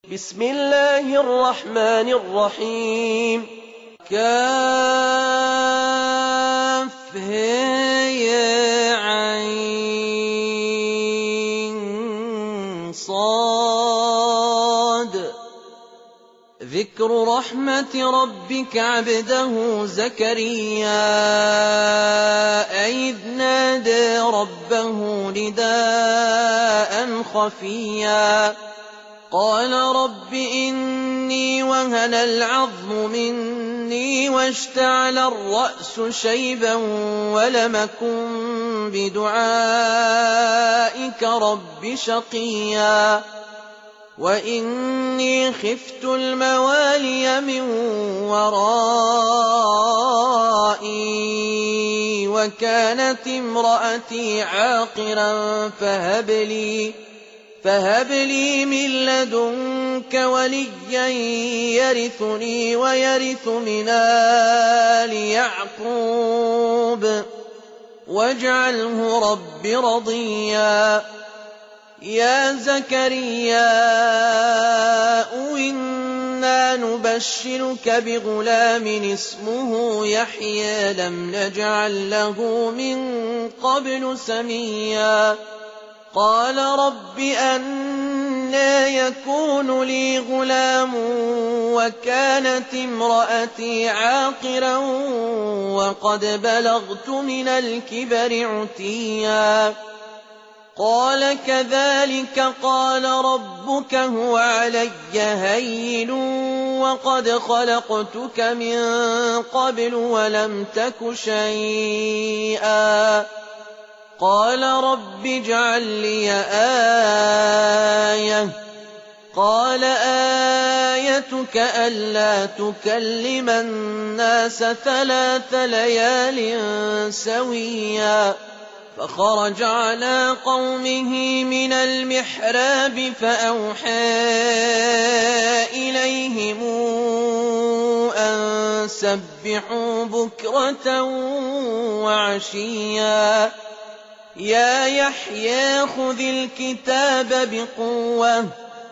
بسم الله الرحمن الرحيم كافهايعين صاد ذكر رحمة ربك عبده زكريا إذ نادى ربه نداء خفيا قال رب إني وهن العظم مني واشتعل الرأس شيبا ولم أكن بدعائك رب شقيا وإني خفت الموالي من ورائي وكانت امرأتي عاقرا فهب لي من لدنك وليا يرثني ويرث من آل يعقوب واجعله رب رضيا يا زكريا إنا نبشرك بغلام اسمه يحيى لم نجعل له من قبل سميا قال رب أنى يكون لي غلام وكانت امرأتي عاقرا وقد بلغت من الكبر عتيا قال كذلك قال ربك هو علي هين وقد خلقتك من قبل ولم تك شيئا قال رب اجعل لي آية قال آيتك ألا تكلم الناس 3 ليال سويا فخرج على قومه من المحراب فأوحى إليهم أن سبحوا بكرة وعشيا يا يحيى خذ الكتاب بقوة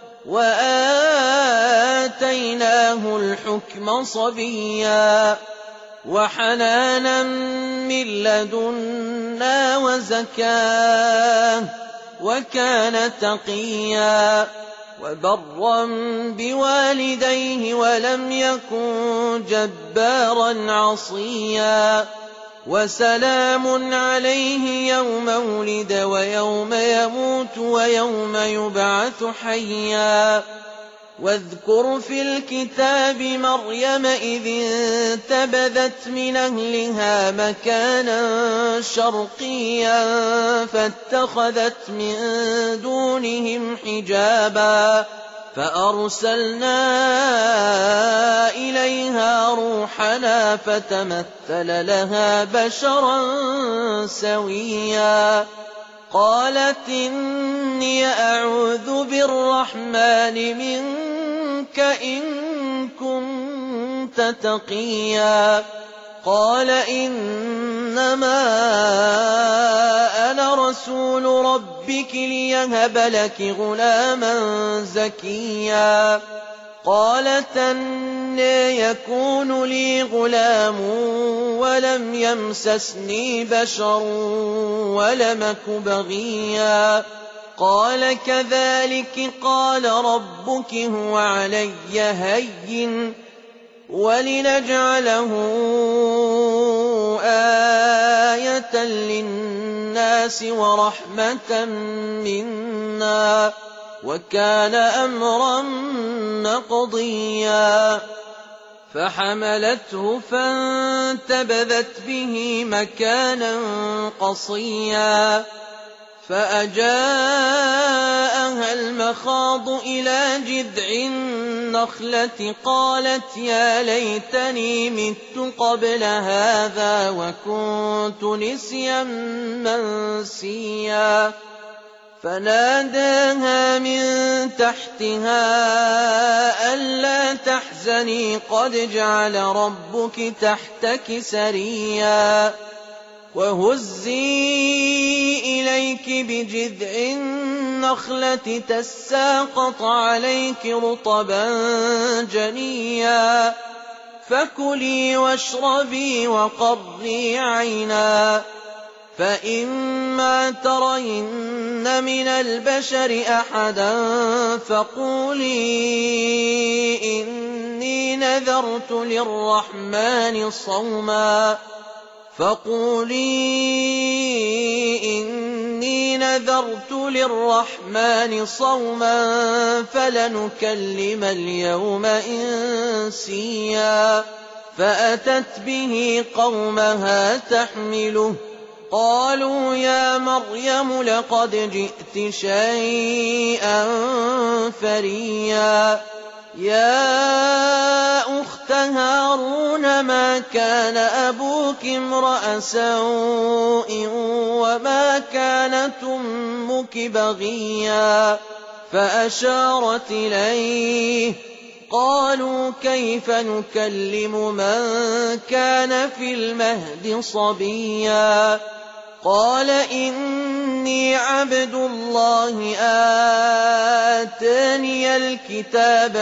وآتيناه الحكم صبيا وحنانا من لدنا وزكاه وكان تقيا وبرا بوالديه ولم يكن جبارا عصيا وسلام عليه يوم ولد ويوم يموت ويوم يبعث حيا واذكر في الكتاب مريم إذ انتبذت من أهلها مكانا شرقيا فاتخذت من دونهم حجابا فأرسلنا إليها روحنا فتمثل لها بشرا سويا قالت إني أعوذ بالرحمن منك إن كنت تقيا قال إنما أنا رسول ربك ليهب لك غلاما زكيا قالت أنى يكون لي غلام ولم يمسسني بشر ولم أك بغيا قال كذلك قال ربك هو علي هين ولنجعله آية للناس ورحمة منا وكان أمرا مقضيا فحملته فانتبذت به مكانا قصيا فأجاءها المخاض إلى جذع النخلة قالت يا ليتني مت قبل هذا وكنت نسيا منسيا فناداها من تحتها ألا تحزني قد جعل ربك تحتك سريا وهزي إليك بجذع النخلة تساقط عليك رطبا جنيا فكلي واشربي وقري عينا فإما ترين من البشر أحدا فقولي إني نذرت للرحمن صوما فلنكلم اليوم إنسيا فأتت به قومها تحمله قالوا يا مريم لقد جئت شيئا فريا يا أخت هارون ما كان أبوك امرأ سوء وما كانت أمك بغيا فأشارت إليه قالوا كيف نكلم من كان في المهد صبيا قال إني عبد الله آتاني الكتاب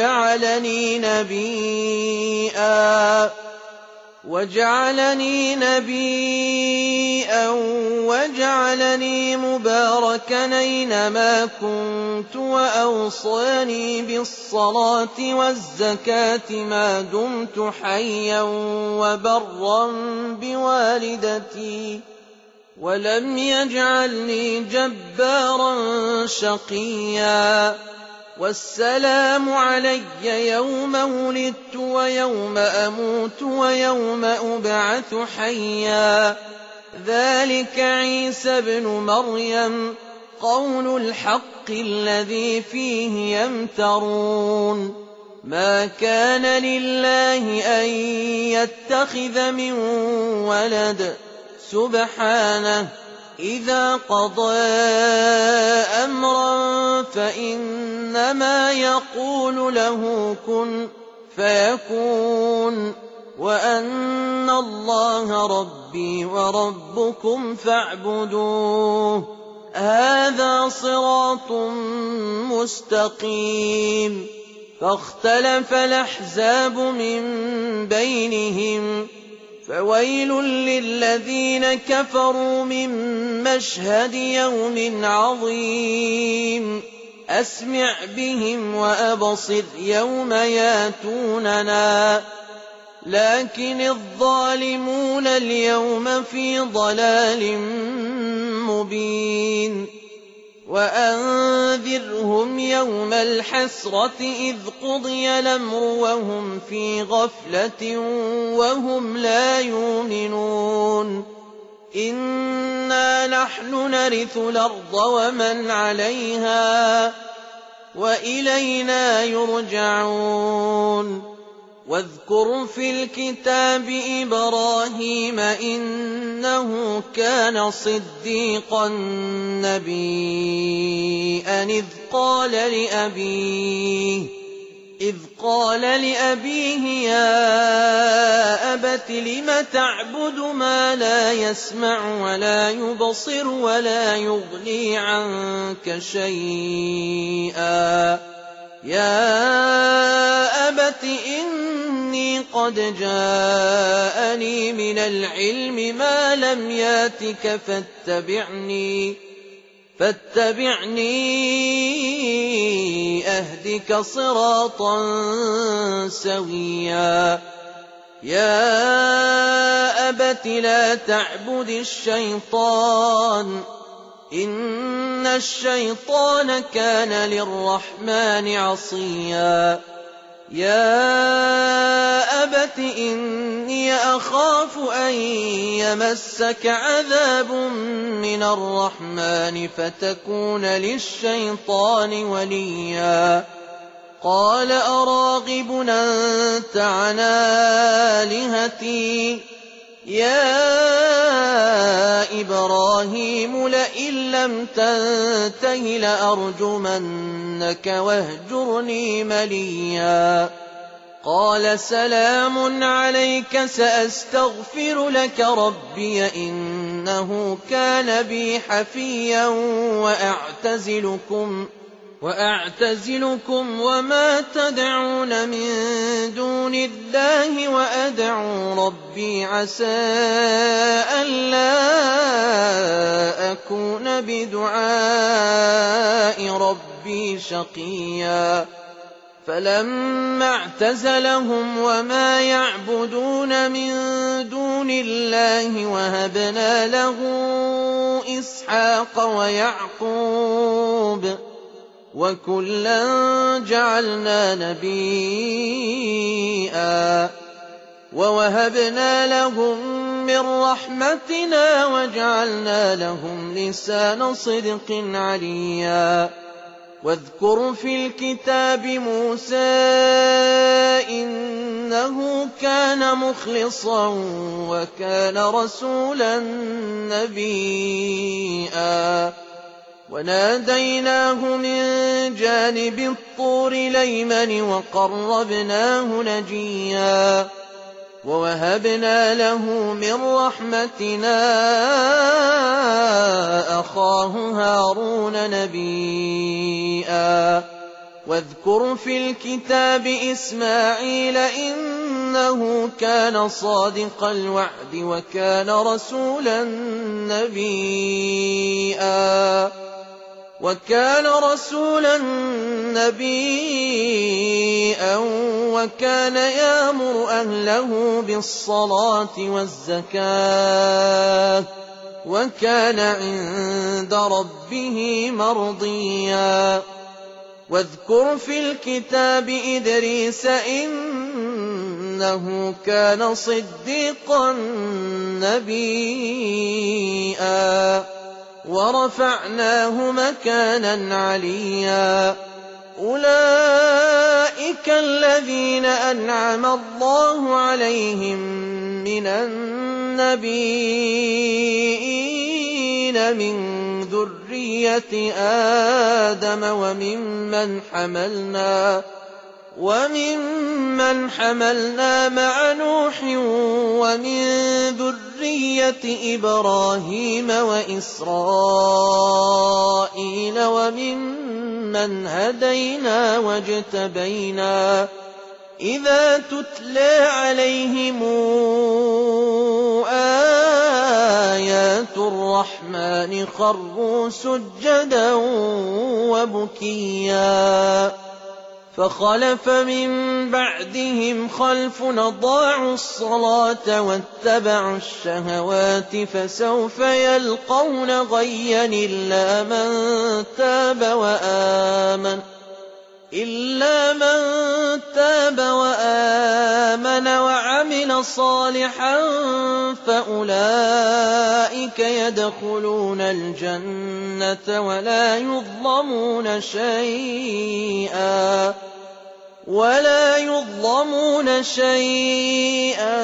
وجعلني نبيا وجعلني مباركا أينما كنت وأوصاني بالصلاة والزكاة ما دمت حيا وبرا بوالدتي ولم يجعلني جبارا شقيا والسلام علي يوم ولدت ويوم أموت ويوم أبعث حيا ذلك عيسى ابن مريم قول الحق الذي فيه يمترون ما كان لله أن يتخذ من ولد سبحانه إذا قضى أمرا فإنما يقول له كن فيكون وأن الله ربي وربكم فاعبدوه هذا صراط مستقيم فاختلف الأحزاب من بينهم فويل للذين كفروا من مشهد يوم عظيم أسمع بهم وأبصر يوم ياتوننا لكن الظالمون اليوم في ضلال مبين وأنذرهم يوم الحسرة إذ قضي الأمر وهم في غفلة وهم لا يؤمنون إنا نحن نرث الأرض ومن عليها وإلينا يرجعون واذكر في الكتاب إبراهيم إنه كان صديقا نبيا إذ قال لأبيه يا أبت لم تعبد ما لا يسمع ولا يبصر ولا يغني عنك شيئا يا أبت إني قد جاءني من العلم ما لم ياتك فاتبعني أهدك صراطا سويا يا أبت لا تعبد الشيطان إن الشيطان كان للرحمن عصيا يا أبت إني أخاف أن يمسك عذاب من الرحمن فتكون للشيطان وليا قال أراغب أنت عن آلهتي يا إبراهيم لئن لم تنته لأرجمنك واهجرني مليا قال سلام عليك سأستغفر لك ربي إنه كان بي حفيا وأعتزلكم وما تدعون من دون الله وأدعو ربي عسى ألا أكون بدعاء ربي شقيا فلما اعتزلهم وما يعبدون من دون الله وهبنا له إسحاق ويعقوب وكلا جعلنا نبيا ووهبنا لهم من رحمتنا وجعلنا لهم لسان صدق عليا واذكر في الكتاب موسى إنه كان مخلصا وكان رسولا نبيا وناديناه من جانب الطور الأيمن وقربناه نجيا ووهبنا له من رحمتنا أخاه هارون نبيا واذكر في الكتاب إسماعيل إنه كان صادق الوعد وكان رسولا نبيا وكان يأمر أهله بالصلاة والزكاة وكان عند ربه مرضيا واذكر في الكتاب إدريس إنه كان صديقا نبيا ورفعناه مكانا عليا أولئك الذين أنعم الله عليهم من النبيين من ذرية آدم وممن حملنا مع نوح ومن ذرية إبراهيم وإسرائيل وممن هدينا واجتبينا إذا تتلى عليهم آيات الرحمن خروا سجدا وبكيا فخلف من بعدهم خلف أضاعوا الصلاة واتبعوا الشهوات فسوف يلقون غيا إلا من تاب وآمن وعمل صالحا فأولئك يدخلون الجنة ولا يظلمون شيئا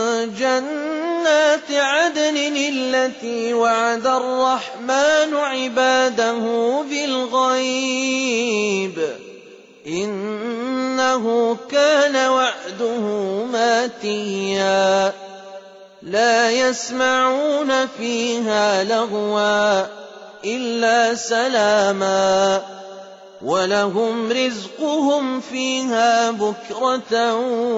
جنات عدن التي وعد الرحمن عباده بالغيب إنه كان وعده ماتيا لا يسمعون فيها لغوا إلا سلاما ولهم رزقهم فيها بكرة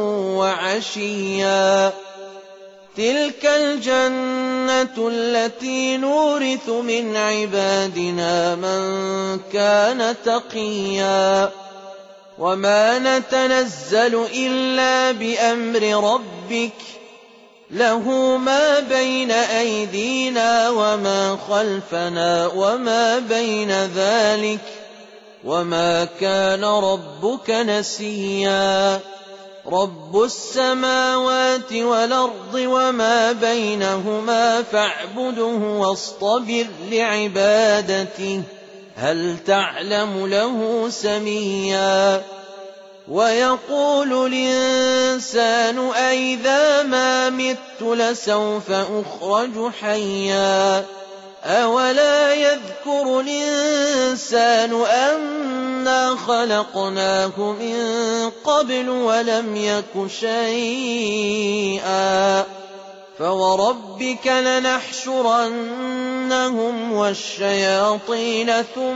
وعشيا تلك الجنة التي نورث من عبادنا من كان تقيا وما نتنزل إلا بأمر ربك له ما بين أيدينا وما خلفنا وما بين ذلك وما كان ربك نسيا رب السماوات والأرض وما بينهما فاعبده واصطبر لعبادته هل تعلم له سميا ويقول الإنسان أئذا ما مت لسوف أخرج حيا أَوَلَا يَذْكُرُ الْإِنسَانُ أَنَّا خَلَقْنَاهُ مِن قَبْلُ وَلَمْ يَكُ شَيْئًا فَوَرَبِّكَ لَنَحْشُرَنَّهُمْ وَالشَّيَاطِينَ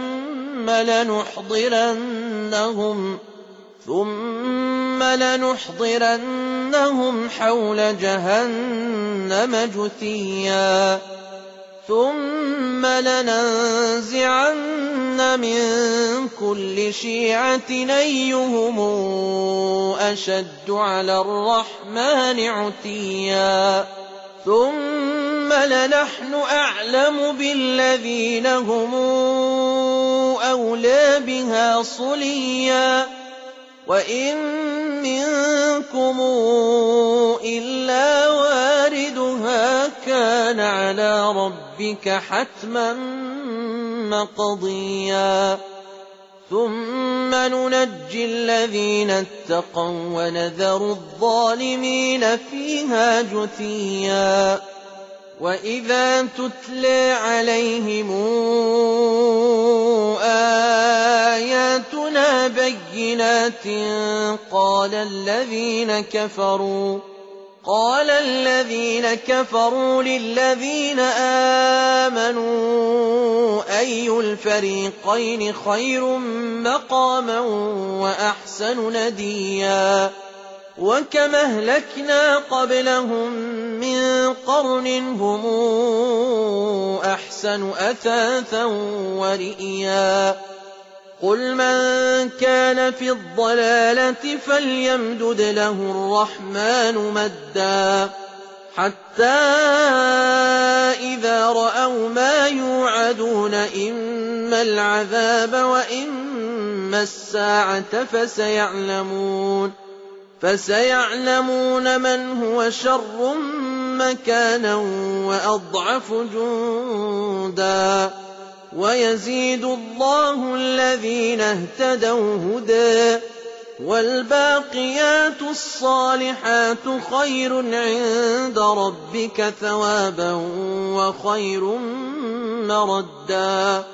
ثُمَّ لَنُحْضِرَنَّهُمْ حَوْلَ جَهَنَّمَ جُثِيًّا ثُمَّ لَنَنزِعَنَّ مِن كُلِّ شِيعَةٍ أَيُّهُمْ أَشَدُّ عَلَى الرَّحْمَٰنِ عُتِيًّا ثُمَّ لَنَحْنُ أَعْلَمُ بِالَّذِينَ هُمْ أَوْلَىٰ بِهَا صِلِيًّا وَإِن مِّنكُمْ إِلَّا وَارِدُهَا كَانَ عَلَىٰ رَبِّكَ حَتْمًا مَّقْضِيًّا ثُمَّ نُنَجِّي الَّذِينَ اتَّقَوا وَّنَذَرُ الظَّالِمِينَ فِيهَا جُثِيًّا وَإِذَا تُتْلَىٰ عَلَيْهِمْ آيَاتُنَا بَيِّنَاتٍ قَالَ الَّذِينَ كَفَرُوا لِلَّذِينَ آمَنُوا أَيُّ الْفَرِيقَيْنِ خَيْرٌ مَّقَامًا وَأَحْسَنُ نَدِيًّا وَكَمْ أَهْلَكْنَا قَبْلَهُم مِّن قَرْنٍ هُمْ أَحْسَنُ أَثَاثًا وَرِئْيًا قُلْ مَن كَانَ فِي الضَّلَالَةِ فَلْيَمْدُدْ لَهُ الرَّحْمَٰنُ مَدًّا حَتَّىٰ إِذَا رَأَوْا مَا يُوعَدُونَ إِمَّا الْعَذَابَ وَإِمَّا السَّاعَةَ فَسَيَعْلَمُونَ مَنْ هُوَ شَرٌّ مَّكَانًا وَأَضْعَفُ جُندًا وَيَزِيدُ اللَّهُ الَّذِينَ اهْتَدَوْا هُدًى وَالْبَاقِيَاتُ الصَّالِحَاتُ خَيْرٌ عِندَ رَبِّكَ ثَوَابًا وَخَيْرٌ مَّرَدًّا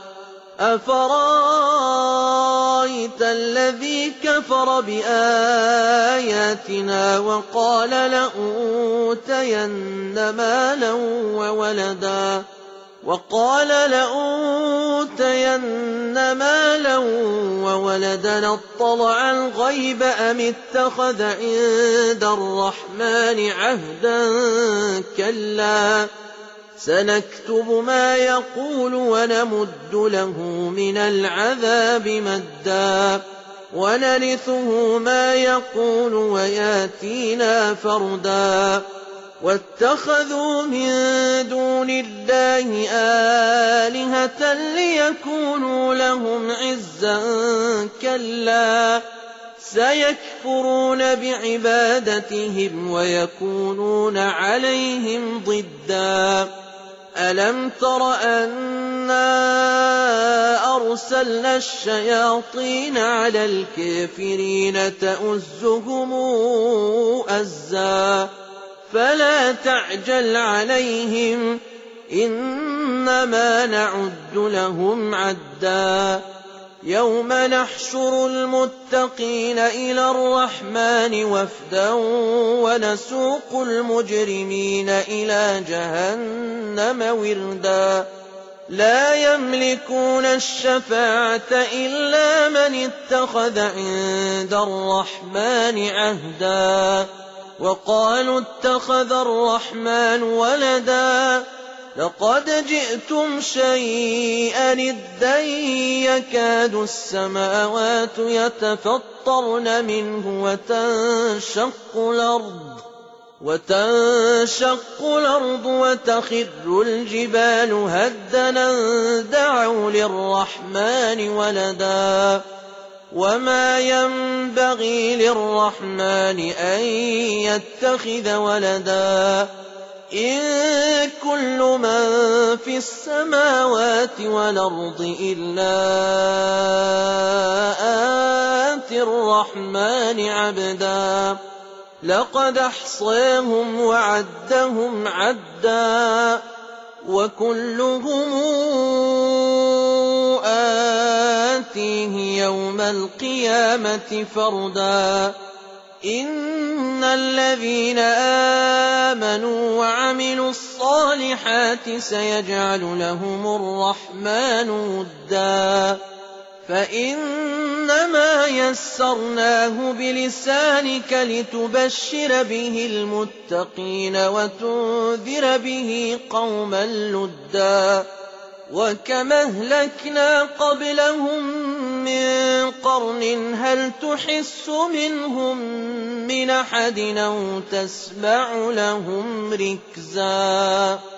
أَفَرَأَيْتَ الَّذِي كَفَرَ بِآيَاتِنَا وَقَالَ لَأُوتَيَنَّ مَالًا وَوَلَدًا أَطَّلَعَ الْغَيْبَ أَمِ اتَّخَذَ عِندَ الرَّحْمَٰنِ عَهْدًا كَلَّا سَنَكْتُبُ مَا يَقُولُ وَنَمُدُّ لَهُ مِنَ الْعَذَابِ مَدًّا وَنَرِثُهُ مَا يَقُولُ وَيَأْتِينَا فَرْدًا وَاتَّخَذُوا مِن دُونِ اللَّهِ آلِهَةً لِّيَكُونُوا لَهُمْ عِزًّا كَلَّا سَيَكْفُرُونَ بِعِبَادَتِهِمْ وَيَكُونُونَ عَلَيْهِمْ ضِدًّا أَلَمْ تَرَ أَنَّا أَرْسَلْنَا الشَّيَاطِينَ عَلَى الْكَافِرِينَ تَؤُزُّهُمْ أَزًّا فَلَا تَعْجَلْ عَلَيْهِمْ إِنَّمَا نَعُدُّ لَهُمْ عَدًّا يَوْمَ نَحْشُرُ الْمُتَّقِينَ إِلَى الرَّحْمَٰنِ وَفْدًا وَنَسُوقُ الْمُجْرِمِينَ إِلَىٰ جَهَنَّمَ وِرْدًا لَّا يَمْلِكُونَ الشَّفَاعَةَ إِلَّا مَنِ اتَّخَذَ عِندَ الرَّحْمَٰنِ عَهْدًا وَقَالُوا اتَّخَذَ الرَّحْمَٰنُ وَلَدًا لَّقَدْ جِئْتُمْ شَيْئًا إِدًّا يَكَادُ السَّمَاوَاتُ يَتَفَطَّرْنَ مِنْهُ وَتَنشَقُّ الْأَرْضُ وَتَخِرُّ الْجِبَالُ هَدًّا أَن دَعَوْا لِلرَّحْمَٰنِ وَلَدًا وَمَا يَنبَغِي لِلرَّحْمَٰنِ أَن يَتَّخِذَ وَلَدًا إِن كُلُّ مَن فِي السَّمَاوَاتِ وَالْأَرْضِ إِلَّا آتِي الرَّحْمَٰنِ عَبْدًا لَّقَدْ أَحْصَاهُمْ وَعَدَّهُمْ عَدًّا وكلهم آتيه يوم القيامة فردا إن الذين آمنوا وعملوا الصالحات سيجعل لهم الرحمن ودا فإنما يسرناه بلسانك لتبشر به المتقين وتنذر به قوما لدا وكما أهلكنا قبلهم من قرن هل تحس منهم من أحد أو تسمع لهم ركزا